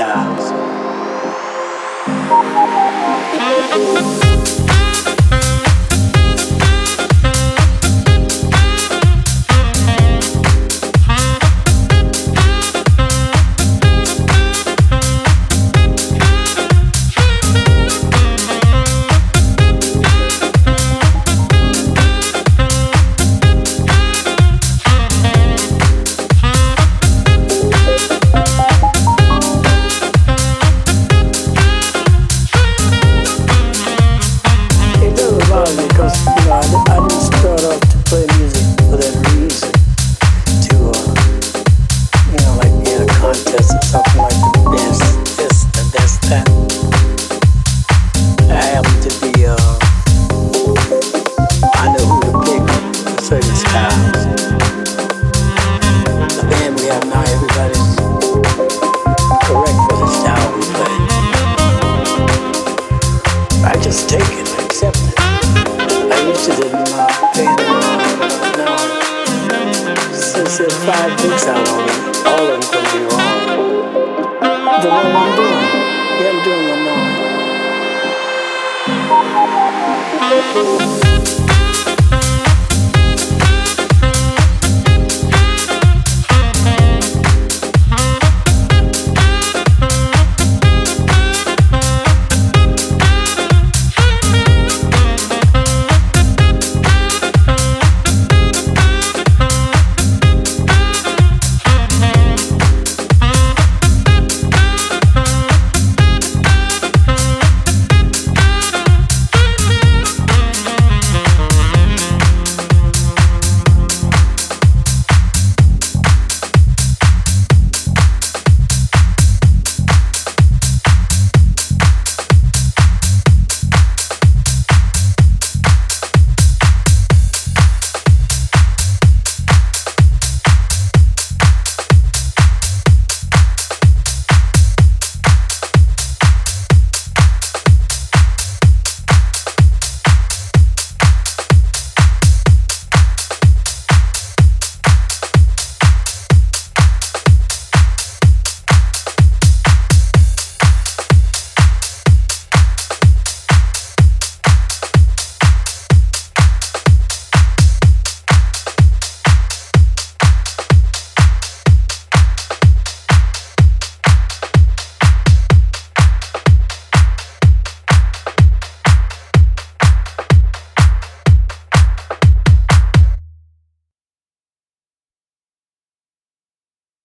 styles. Because I didn't start off to play music for that reason, to like be in a contest or something like the best this, the best that. I happen to be I know who to pick for certain styles. The band we have now, everybody's correct for the style we play. I just take it, I accept it. I used to didn't pay them now. Since there's 5 books out on it, all of them can be wrong. The one I'm doing, yeah, I'm doing one now.